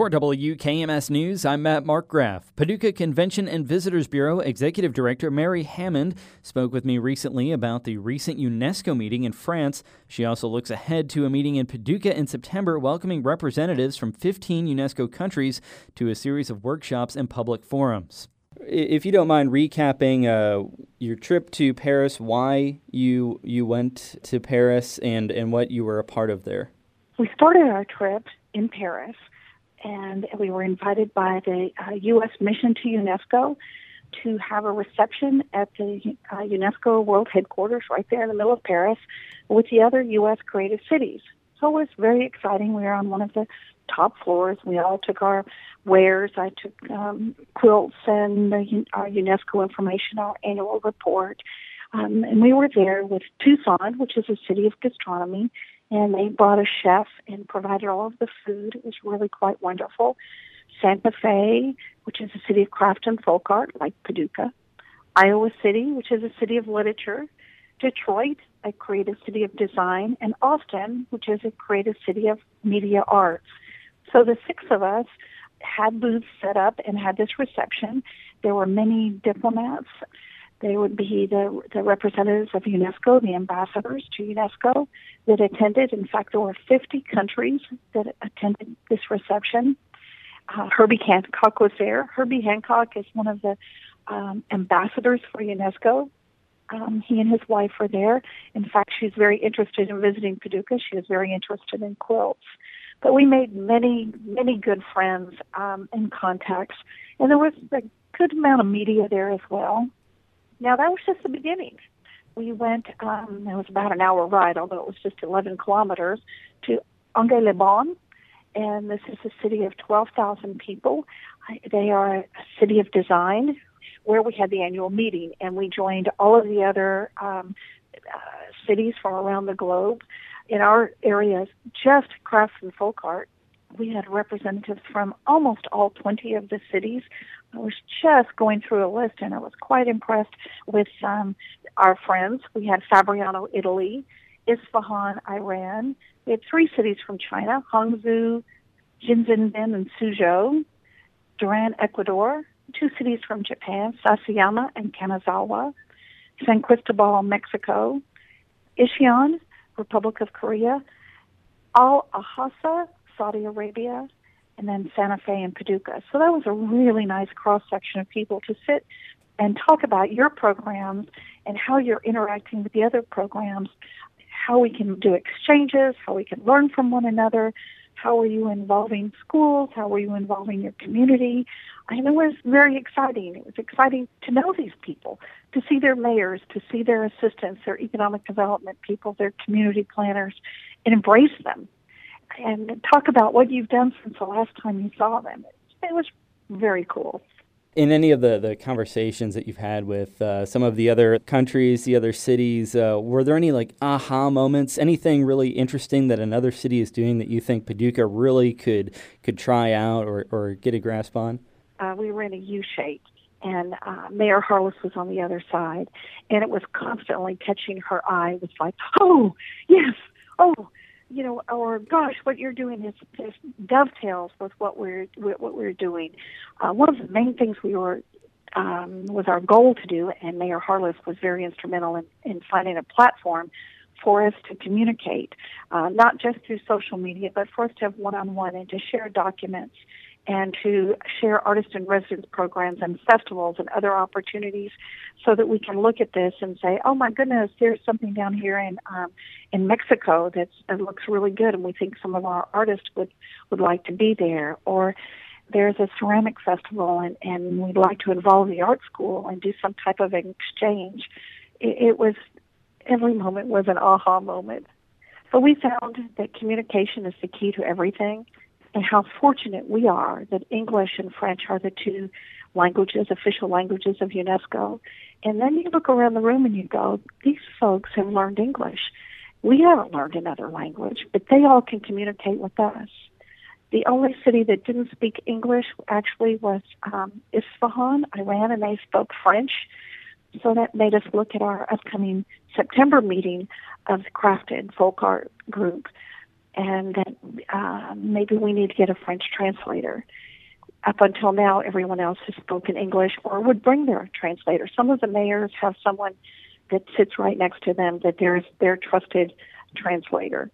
For WKMS News, I'm Matt Markgraf. Paducah Convention and Visitors Bureau Executive Director Mary Hammond spoke with me recently about the recent UNESCO meeting in France. She also looks ahead to a meeting in Paducah in September, welcoming representatives from 15 UNESCO countries to a series of workshops and public forums. If you don't mind recapping your trip to Paris, why you went to Paris, and what you were a part of there. We started our trip in Paris, and we were invited by the U.S. mission to UNESCO to have a reception at the UNESCO World Headquarters right there in the middle of Paris with the other U.S. creative cities. So it was very exciting. We were on one of the top floors. We all took our wares. I took quilts and our UNESCO information, our annual report. And we were there with Tucson, which is a city of gastronomy, and they brought a chef and provided all of the food. It was really quite wonderful. Santa Fe, which is a city of craft and folk art, like Paducah. Iowa City, which is a city of literature. Detroit, a creative city of design. And Austin, which is a creative city of media arts. So the six of us had booths set up and had this reception. There were many diplomats. They would be the representatives of UNESCO, the ambassadors to UNESCO that attended. In fact, there were 50 countries that attended this reception. Herbie Hancock was there. Herbie Hancock is one of the ambassadors for UNESCO. He and his wife were there. In fact, she's very interested in visiting Paducah. She is very interested in quilts. But we made many, many good friends and contacts. And there was a good amount of media there as well. Now, that was just the beginning. We went, it was about an hour ride, although it was just 11 kilometers, to Angers-les-Bains, and this is a city of 12,000 people. They are a city of design where we had the annual meeting, and we joined all of the other cities from around the globe. In our areas, just crafts and folk art, we had representatives from almost all 20 of the cities. I was just going through a list, and I was quite impressed with our friends. We had Fabriano, Italy, Isfahan, Iran. We had 3 cities from China, Hangzhou, Shenzhen, and Suzhou, Duran, Ecuador, 2 cities from Japan, Sasayama and Kanazawa, San Cristobal, Mexico, Ishion, Republic of Korea, Al-Ahasa, Saudi Arabia, and then Santa Fe and Paducah. So that was a really nice cross-section of people to sit and talk about your programs and how you're interacting with the other programs, how we can do exchanges, how we can learn from one another, how are you involving schools, how are you involving your community. And it was very exciting. It was exciting to know these people, to see their mayors, to see their assistants, their economic development people, their community planners, and embrace them. And talk about what you've done since the last time you saw them. It was very cool. In any of the conversations that you've had with some of the other countries, the other cities, were there any aha moments, anything really interesting that another city is doing that you think Paducah really could try out or get a grasp on? We were in a U-shape, and Mayor Harless was on the other side, and it was constantly catching her eye. It was like, oh, yes, oh, or gosh, what you're doing is dovetails with what we're doing. One of the main things we were was our goal to do, and Mayor Harless was very instrumental in finding a platform for us to communicate, not just through social media, but for us to have one-on-one and to share documents and to share artist-in-residence programs and festivals and other opportunities so that we can look at this and say, oh, my goodness, there's something down here in Mexico that looks really good, and we think some of our artists would like to be there. Or there's a ceramic festival, and we'd like to involve the art school and do some type of exchange. It was, every moment was an aha moment. But we found that communication is the key to everything, and how fortunate we are that English and French are the 2 languages, official languages of UNESCO. And then you look around the room and you go, these folks have learned English. We haven't learned another language, but they all can communicate with us. The only city that didn't speak English actually was Isfahan, Iran, and they spoke French. So that made us look at our upcoming September meeting of the Craft and Folk Art group. and that maybe we need to get a French translator. Up until now, everyone else has spoken English or would bring their translator. Some of the mayors have someone that sits right next to them that there's their trusted translator.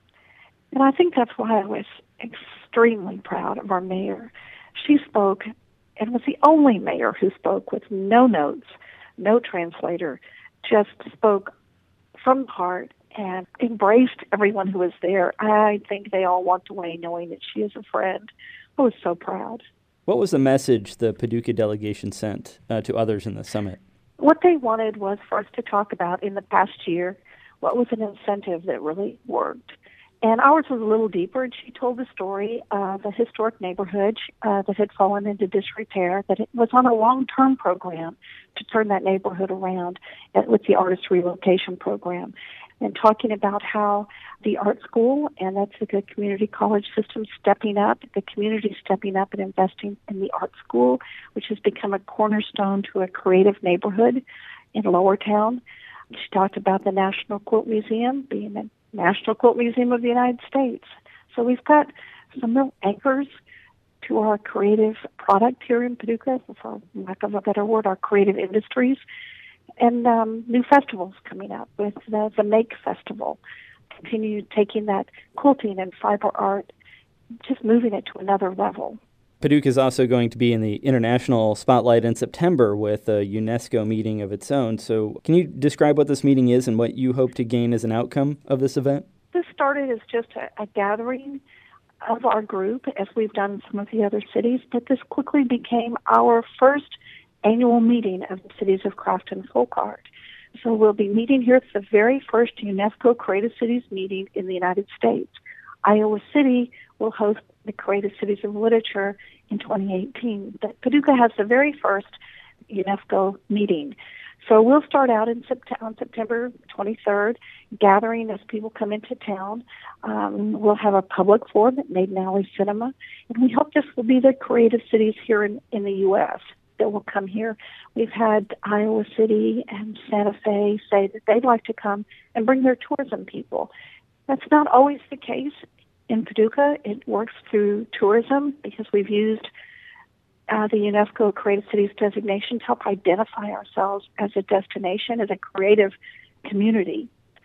And I think that's why I was extremely proud of our mayor. She spoke and was the only mayor who spoke with no notes, no translator, just spoke from the heart and embraced everyone who was there. I think they all walked away knowing that she is a friend. I was so proud. What was the message the Paducah delegation sent to others in the summit? What they wanted was for us to talk about in the past year what was an incentive that really worked. And ours was a little deeper, and she told the story of a historic neighborhood that had fallen into disrepair, that it was on a long-term program to turn that neighborhood around with the Artist Relocation Program, and talking about how the art school, and that's the good community college system stepping up, the community stepping up and investing in the art school, which has become a cornerstone to a creative neighborhood in Lower Town. She talked about the National Quilt Museum being the National Quilt Museum of the United States. So we've got some real anchors to our creative product here in Paducah, for lack of a better word, our creative industries, and new festivals coming up with the Make Festival. Continue taking that quilting and fiber art, just moving it to another level. Paducah is also going to be in the international spotlight in September with a UNESCO meeting of its own. So can you describe what this meeting is and what you hope to gain as an outcome of this event? This started as just a gathering of our group, as we've done in some of the other cities, but this quickly became our first annual meeting of the Cities of Craft and Folk Art. So we'll be meeting here. It's the very first UNESCO Creative Cities meeting in the United States. Iowa City will host the Creative Cities of Literature in 2018. But Paducah has the very first UNESCO meeting. So we'll start out on September 23rd, gathering as people come into town. We'll have a public forum at Maiden Alley Cinema, and we hope this will be the creative cities here in the U.S. that will come here. We've had Iowa City and Santa Fe say that they'd like to come and bring their tourism people. That's not always the case in Paducah. It works through tourism because we've used the UNESCO Creative Cities designation to help identify ourselves as a destination, as a creative community.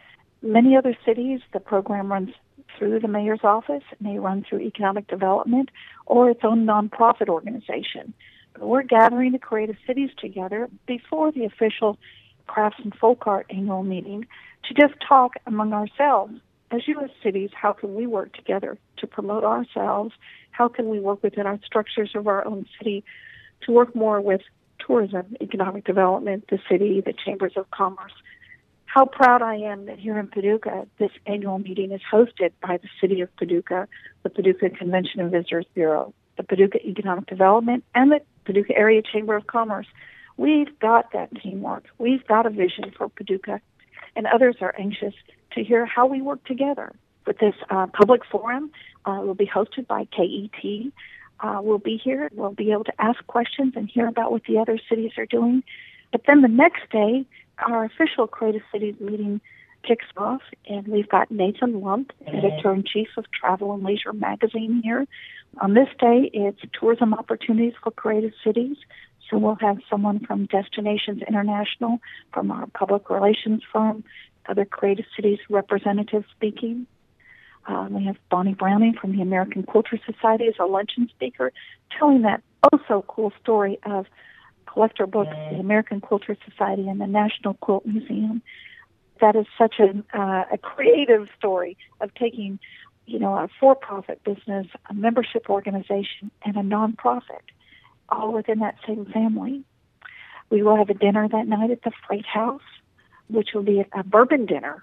Many other cities, the program runs through the mayor's office, it may run through economic development or its own nonprofit organization. But we're gathering the creative cities together before the official Crafts and Folk Art annual meeting to just talk among ourselves. As U.S. cities, how can we work together to promote ourselves? How can we work within our structures of our own city to work more with tourism, economic development, the city, the chambers of commerce? How proud I am that here in Paducah, this annual meeting is hosted by the City of Paducah, the Paducah Convention and Visitors Bureau, the Paducah Economic Development, and the Paducah Area Chamber of Commerce. We've got that teamwork. We've got a vision for Paducah, and others are anxious to hear how we work together. With this public forum, will be hosted by KET. We'll be here. We'll be able to ask questions and hear about what the other cities are doing. But then the next day, our official Creative Cities meeting kicks off, and we've got Nathan Lump, editor-in-chief of Travel and Leisure magazine here. On this day, it's tourism opportunities for creative cities. So we'll have someone from Destinations International, from our public relations firm, other creative cities representatives speaking. We have Bonnie Browning from the American Quilter Society as a luncheon speaker, telling that oh-so-cool story of collector books, the American Quilter Society, and the National Quilt Museum. That is such a creative story of taking, a for-profit business, a membership organization, and a nonprofit, all within that same family. We will have a dinner that night at the Freight House, which will be a bourbon dinner.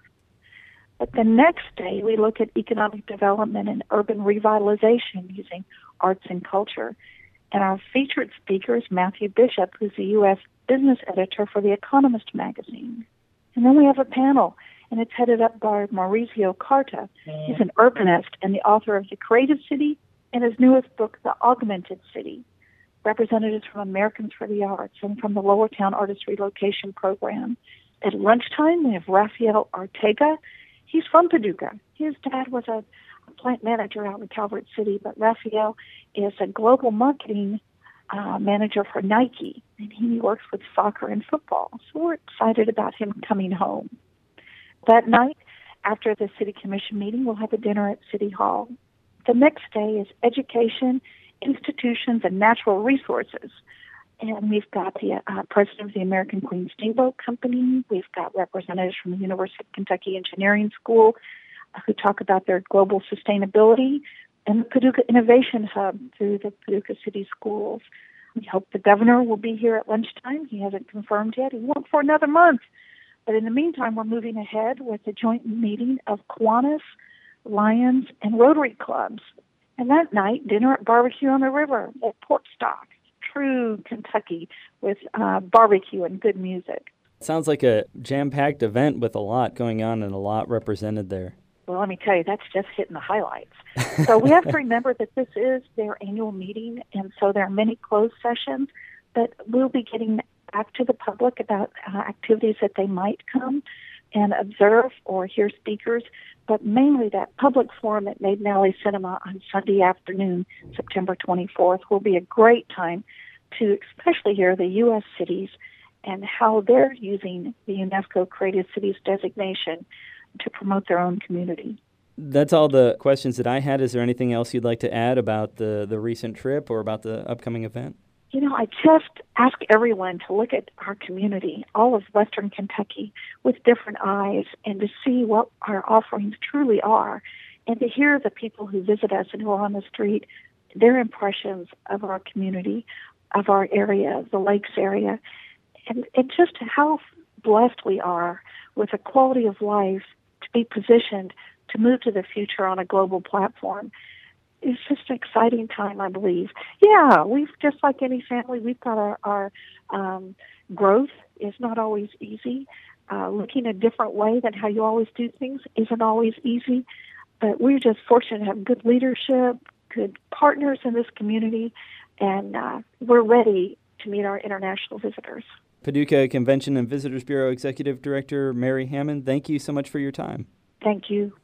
But the next day, we look at economic development and urban revitalization using arts and culture. And our featured speaker is Matthew Bishop, who's the U.S. business editor for The Economist magazine. And then we have a panel, and it's headed up by Maurizio Carta. He's an urbanist and the author of The Creative City and his newest book, The Augmented City. Representatives from Americans for the Arts and from the Lower Town Artist Relocation Program. At lunchtime, we have Rafael Ortega. He's from Paducah. His dad was a plant manager out in Calvert City, but Raphael is a global marketing manager for Nike, and he works with soccer and football. So we're excited about him coming home. That night, after the City Commission meeting, we'll have a dinner at City Hall. The next day is education, institutions, and natural resources. And we've got the president of the American Queen Steamboat Company. We've got representatives from the University of Kentucky Engineering School who talk about their global sustainability, and the Paducah Innovation Hub through the Paducah City Schools. We hope the governor will be here at lunchtime. He hasn't confirmed yet. He won't for another month. But in the meantime, we're moving ahead with the joint meeting of Kiwanis, Lions, and Rotary clubs. And that night, dinner at Barbecue on the River at Portstock, true Kentucky, with barbecue and good music. Sounds like a jam-packed event with a lot going on and a lot represented there. Well, let me tell you, that's just hitting the highlights. So we have to remember that this is their annual meeting, and so there are many closed sessions, but we'll be getting back to the public about activities that they might come and observe or hear speakers, but mainly that public forum at Maiden Alley Cinema on Sunday afternoon, September 24th, will be a great time to especially hear the U.S. cities and how they're using the UNESCO Creative Cities designation to promote their own community. That's all the questions that I had. Is there anything else you'd like to add about the recent trip or about the upcoming event? You know, I just ask everyone to look at our community, all of Western Kentucky, with different eyes and to see what our offerings truly are and to hear the people who visit us and who are on the street, their impressions of our community, of our area, the lakes area, and just how blessed we are with a quality of life to be positioned to move to the future on a global platform. It's just an exciting time, I believe. Yeah, we've just like any family, we've got our growth is not always easy. Looking a different way than how you always do things isn't always easy. But we're just fortunate to have good leadership, good partners in this community, and we're ready to meet our international visitors. Paducah Convention and Visitors Bureau Executive Director Mary Hammond, thank you so much for your time. Thank you.